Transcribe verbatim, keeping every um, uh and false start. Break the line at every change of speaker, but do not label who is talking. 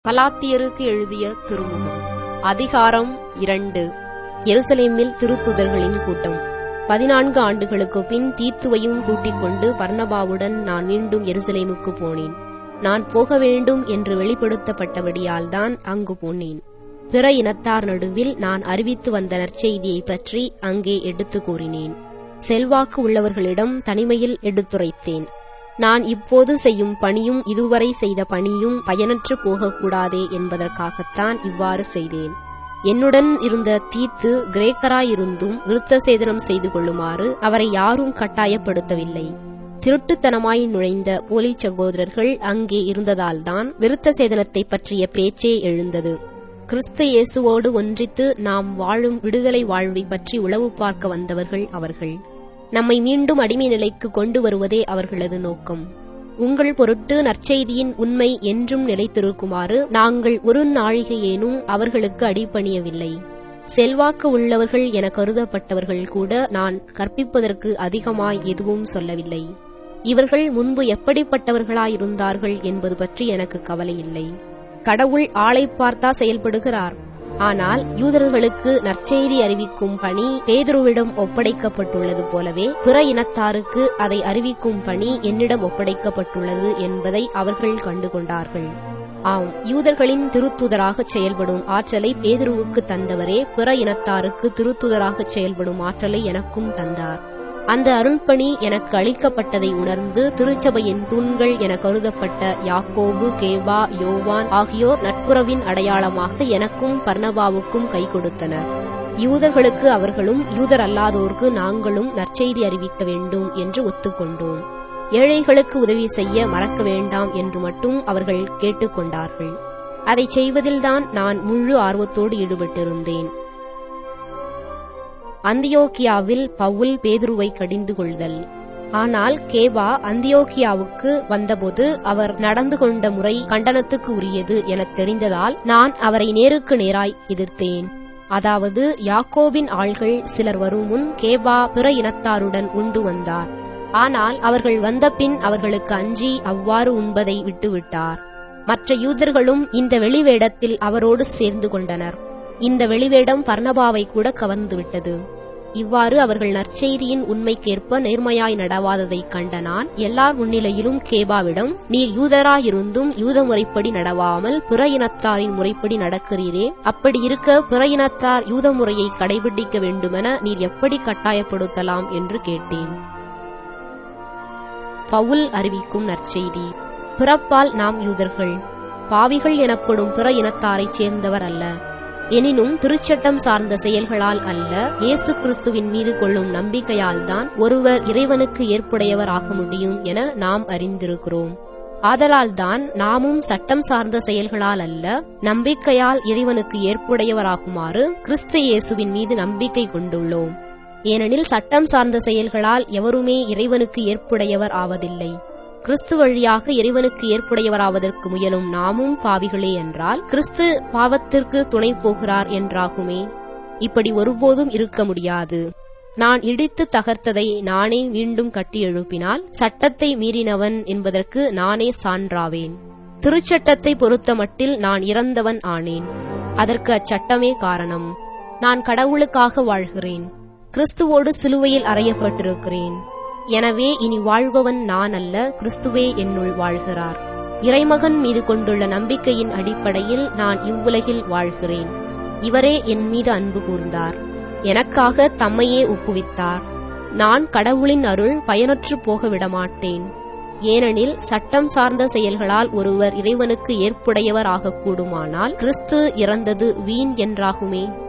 கலாத்தியருக்கு எழுதிய திருமுகம் அதிகாரம் இரண்டு. எருசலேமில் திருத்துதர்களின் கூட்டம். பதினான்கு ஆண்டுகளுக்கு பின் தீத்துவையும் கூட்டிக் கொண்டு பர்னபாவுடன் நான் மீண்டும் எருசலேமுக்கு போனேன். நான் போக வேண்டும் என்று வெளிப்படுத்தப்பட்டபடியால் தான் அங்கு போனேன். பிற இனத்தார் நடுவில் நான் அறிவித்து வந்த நற்செய்தியை பற்றி அங்கே எடுத்து கூறினேன். செல்வாக்கு உள்ளவர்களிடம் தனிமையில் எடுத்துரைத்தேன். நான் இப்போது செய்யும் பணியும் இதுவரை செய்த பணியும் பயனற்று போகக்கூடாதே என்பதற்காகத்தான் இவ்வாறு செய்தேன். என்னுடன் இருந்த தீத்து கிரேக்கராயிருந்தும் விருத்த சேதனம் செய்து கொள்ளுமாறு அவரை யாரும் கட்டாயப்படுத்தவில்லை. திருட்டுத்தனமாய் நுழைந்த போலி சகோதரர்கள் அங்கே இருந்ததால்தான் விருத்த சேதனத்தை பற்றிய பேச்சே எழுந்தது. கிறிஸ்து இயேசுவோடு ஒன்றித்து நாம் வாழும் விடுதலை வாழ்வை பற்றி உளவு பார்க்க வந்தவர்கள் அவர்கள். நம்மை மீண்டும் அடிமை நிலைக்கு கொண்டு வருவதே அவர்களது நோக்கம். உங்கள் பொருட்டு நற்செய்தியின் உண்மை என்றும் நிலைத்திருக்குமாறு நாங்கள் ஒரு நாழிகையேனும் அவர்களுக்கு அடிபணியவில்லை. செல்வாக்கு உள்ளவர்கள் என கருதப்பட்டவர்கள் கூட நான் கற்பிப்பதற்கு அதிகமாய் எதுவும் சொல்லவில்லை. இவர்கள் முன்பு எப்படிப்பட்டவர்களாயிருந்தார்கள் என்பது பற்றி எனக்கு கவலையில்லை. கடவுள் ஆளை பார்த்தா செயல்படுகிறார். ஆனால் யூதர்களுக்கு நற்செய்தி அறிவிக்கும் பணி பேதுருவிடம் ஒப்படைக்கப்பட்டுள்ளது போலவே பிற இனத்தாருக்கு அதை அறிவிக்கும் பணி என்னிடம் ஒப்படைக்கப்பட்டுள்ளது என்பதை அவர்கள் கண்டுகொண்டார்கள். ஆம், யூதர்களின் திருத்துதராகச் செயல்படும் ஆற்றலை பேதுருவுக்கு தந்தவரே பிற இனத்தாருக்கு திருத்துதராகச் செயல்படும் ஆற்றலை எனக்கும் தந்தார். அந்த அருள்பணி எனக்கு அளிக்கப்பட்டதை உணர்ந்து திருச்சபையின் தூண்கள் என கருதப்பட்ட யாக்கோபு, கேபா, யோவான் ஆகியோர் நட்புறவின் அடையாளமாக எனக்கும் பர்னபாவுக்கும் கை கொடுத்தனர். யூதர்களுக்கு அவர்களும் யூதர் அல்லாதோருக்கு நாங்களும் நற்செய்தி அறிவிக்க வேண்டும் என்று ஒத்துக்கொண்டோம். ஏழைகளுக்கு உதவி செய்ய மறக்க வேண்டாம் என்று மட்டும் அவர்கள் கேட்டுக்கொண்டார்கள். அதை செய்வதில்தான் நான் முழு ஆர்வத்தோடு ஈடுபட்டிருந்தேன். அந்தியோக்கியாவில் பவுல் பேதுருவை கடிந்து கொள்தல். ஆனால் கேபா அந்தியோக்கியாவுக்கு வந்தபோது அவர் நடந்து கொண்ட முறை கண்டனத்துக்கு உரியது எனத் தெரிந்ததால் நான் அவரை நேருக்கு நேராய் எதிர்த்தேன். அதாவது, யாக்கோபின் ஆள்கள் சிலர் வரும் முன் கேபா பிற இனத்தாருடன் உண்டு வந்தார். ஆனால் அவர்கள் வந்தபின் அவர்களுக்கு அஞ்சி அவ்வாறு உண்பதை விட்டுவிட்டார். மற்ற யூதர்களும் இந்த வெளிவேடத்தில் அவரோடு சேர்ந்து கொண்டனர். இந்த வெளிவேடம் பர்னபாவை கூட கவர்ந்துவிட்டது. இவ்வாறு அவர்கள் நற்செய்தியின் உண்மைக்கேற்ப நேர்மையாய் நடவாததைக் கண்ட நான் எல்லார் முன்னிலையிலும் கேபாவிடம், நீர் யூதராயிருந்தும் யூத முறைப்படி நடவாமல் பிற இனத்தாரின் முறைப்படி நடக்கிறீரே, அப்படி இருக்க பிற இனத்தார் யூத முறையை கடைபிடிக்க வேண்டுமென நீர் எப்படி கட்டாயப்படுத்தலாம் என்று கேட்டேன். பவுல் அறிவிக்கும் நற்செய்தி. பிறப்பால் நாம் யூதர்கள், பாவிகள் எனப்படும் பிற இனத்தாரைச் சேர்ந்தவர் அல்ல. எனினும் திருச்சட்டம் சார்ந்த செயல்களால் அல்ல, இயேசு கிறிஸ்துவின் மீது கொள்ளும் நம்பிக்கையால்தான் ஒருவர் இறைவனுக்கு ஏற்புடையவர் ஆக முடியும் என நாம் அறிந்திருக்கிறோம். ஆதலால்தான் நாமும் சட்டம் சார்ந்த செயல்களால் அல்ல, நம்பிக்கையால் இறைவனுக்கு ஏற்புடையவராகுமாறு கிறிஸ்து இயேசுவின் மீது நம்பிக்கை கொண்டுள்ளோம். ஏனெனில் சட்டம் சார்ந்த செயல்களால் எவருமே இறைவனுக்கு ஏற்புடையவர் ஆவதில்லை. கிறிஸ்து வழியாக இறைவனுக்கு ஏற்புடையவராவதற்கு முயலும் நாமும் பாவிகளே என்றால் கிறிஸ்து பாவத்திற்கு துணை போகிறார் என்றாகுமே. இப்படி ஒருபோதும் இருக்க முடியாது. நான் இடித்து தகர்த்ததை நானே மீண்டும் கட்டி எழுப்பினால் சட்டத்தை மீறினவன் என்பதற்கு நானே சான்றாவேன். திருச்சட்டத்தை பொறுத்த மட்டில் நான் இறந்தவன் ஆனேன். அதற்கு அச்சட்டமே காரணம். நான் கடவுளுக்காக வாழ்கிறேன். கிறிஸ்துவோடு சிலுவையில் அறையப்பட்டிருக்கிறேன். எனவே இனி வாழ்பவன் நான் அல்ல, கிறிஸ்துவே என்னுள் வாழ்கிறார். இறைமகன் மீது கொண்டுள்ள நம்பிக்கையின் அடிப்படையில் நான் இவ்வுலகில் வாழ்கிறேன். இவரே என் மீது அன்பு கூர்ந்தார், எனக்காக தம்மையே ஒப்புவித்தார். நான் கடவுளின் அருள் பயனற்று போக விடமாட்டேன். ஏனெனில் சட்டம் சார்ந்த செயல்களால் ஒருவர் இறைவனுக்கு ஏற்புடையவர் ஆகக்கூடுமானால் கிறிஸ்து இறந்தது வீண் என்றாகுமே.